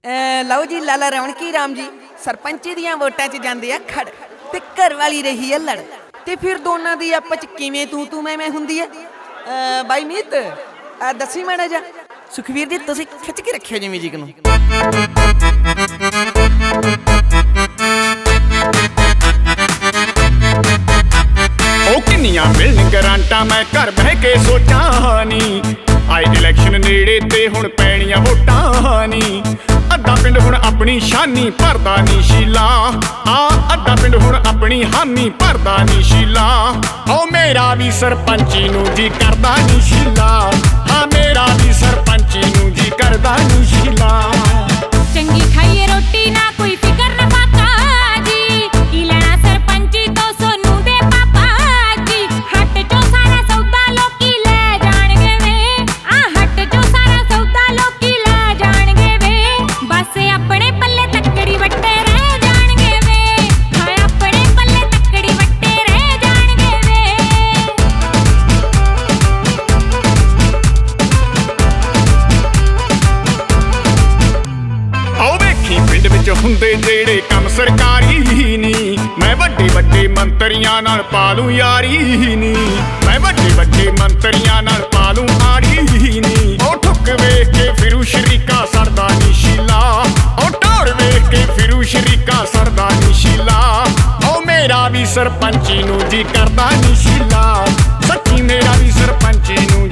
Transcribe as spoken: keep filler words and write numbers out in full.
ਲਓ ਜੀ ਲਾਲਾ ਰੌਣਕੀ ਰਾਮ ਜੀ ਸਰਪੰਚੀ ਦੀਆਂ ਵੋਟਾਂ 'ਚ ਜਾਂਦੇ ਆ ਖੜ ਤੇ ਘਰ ਵਾਲੀ ਰਹੀ ਆ ਲੜ ਤੇ ਫਿਰ ਦੋਨਾਂ ਦੀ ਆਪਸ 'ਚ ਕਿਵੇਂ ਤੂੰ ਤੂੰ ਮੈਂ ਮੈਂ ਹੁੰਦੀ ਆ। ਬਾਈ ਮੀਤ ਆ ਦੱਸੀ ਮਾੜਾ ਜਾ ਸੁਖਵੀਰ ਜੀ ਤੁਸੀਂ ਖਿੱਚ ਕੇ ਰੱਖਿਓ ਜੀ ਮਿਊਜ਼ਿਕ ਨੂੰ। ਉਹ ਕਿੰਨੀਆਂ ਮਿਲਣ ਗਰਾਂਟਾਂ ਮੈਂ ਘਰ ਬਹਿ ਕੇ ਸੋਚਾਂ ਨੀ ਆਏ ਇਲੈਕਸ਼ਨ ਨੇੜੇ ਤੇ ਹੁਣ ਪੈਣੀਆਂ ਵੋਟਾਂ ਨੀ ਅੱਧਾ ਪਿੰਡ ਹੁਣ ਆਪਣੀ ਸ਼ਾਨੀ ਭਰਦਾ ਨੀ ਸ਼ੀਲਾ ਆ ਅੱਧਾ ਪਿੰਡ ਹੁਣ ਆਪਣੀ ਹਾਮੀ ਭਰਦਾ ਨੀ ਸ਼ੀਲਾ ਓ ਮੇਰਾ ਵੀ ਸਰਪੰਚੀ ਨੂੰ ਜੀ ਕਰਦਾ ਨੀ ਸ਼ੀਲਾ ਹਾਂ ਮੇਰਾ ਵੀ ਸਰਪੰਚੀ ਨੂੰ ਜੀ ਕਰਦਾ ਨੀ ਸ਼ੀਲਾ। ਚੰਗੀ ਖਾਈਏ ਰੋਟੀ ਨਾ ਕੋਈ ਫਿਕਰ ਨਾ ਪਾਕਾ ਜੀ ਕੀ ਲੈਣਾ ਸਰਪੰਚੀ ਤੋਂ ਸੋਨੂੰ ਦੇ ਪਾਪਾ ਜੀ ਹੱਟ ਚੋਂ ਸਾਰਾ ਸੌਦਾ ਲੋਕੀ ਲੈ ਜਾਣਗੇ ਵੇ ਆ ਹੱਟ ਚੋਂ ਸਾਰਾ ਸੌਦਾ ਲੋਕੀ ਲੈ ਜਾਣਗੇ ਵੇ ਬਸ ਆਪਣੇ ਪੱਲੇ ਤੱਕੜੀ ਵੱਟੇ ਰਹਿ ਜਾਣਗੇ ਵੇ ਹਾਂ ਆਪਣੇ ਪੱਲੇ ਤੱਕੜੀ ਵੱਟੇ ਰਹਿ ਜਾਣਗੇ ਵੇ। ਆਓ ਵੇਖੀ ਪਿੰਡ ਵਿੱਚ ਹੁੰਦੇ ਜਿਹੜੇ ਕੰਮ ਸਰਕਾਰੀ ਨੀ ਮੈਂ ਵੱਡੇ ਵੱਡੇ ਮੰਤਰੀਆਂ ਨਾਲ ਪਾਲੂ ਯਾਰੀ ਨੀ ਮੈਂ ਵੱਡੇ ਵੱਡੇ ਮੰਤਰੀਆਂ ਨਾਲ ਪਾਲੂ ਆੜੀ ਨੀ ਉਹ ਠੁੱਕ ਵੇਖ ਕੇ ਫਿਰੂ ਸ਼ਰੀਕਾ ਸੜਦਾ ਨੀ ਸ਼ੀਲਾ ਉਹ ਢੋਰ ਵੇਖ ਕੇ ਫਿਰੂ ਸ਼ਰੀਕਾ ਸੜਦਾ ਨੀ ਸ਼ੀਲਾ ਉਹ ਮੇਰਾ ਵੀ ਸਰਪੰਚੀ ਨੂੰ ਜੀ ਕਰਦਾ ਨੀ ਸ਼ੀਲਾ ਸੱਚੀ ਮੇਰਾ ਵੀ ਸਰਪੰਚੀ ਨੂੰ